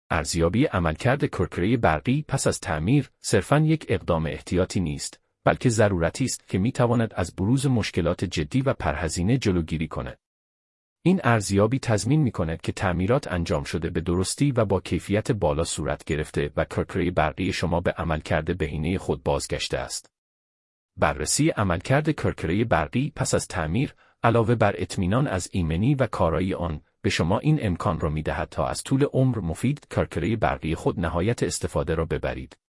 ارزیابی عملکرد کرکره برقی پس از تعمیر صرفاً یک اقدام احتیاطی نیست، بلکه ضرورتی است که می‌تواند از بروز مشکلات جدی و پرهزینه جلوگیری کند. این ارزیابی تضمین می‌کند که تعمیرات انجام شده به درستی و با کیفیت بالا صورت گرفته و کرکره برقی شما به عملکرد بهینه خود بازگشته است. بررسی عملکرد کرکره برقی پس از تعمیر، علاوه بر اطمینان از ایمنی و کارایی آن، به شما این امکان را می‌دهد تا از طول عمر مفید کرکره برقی خود نهایت استفاده را ببرید.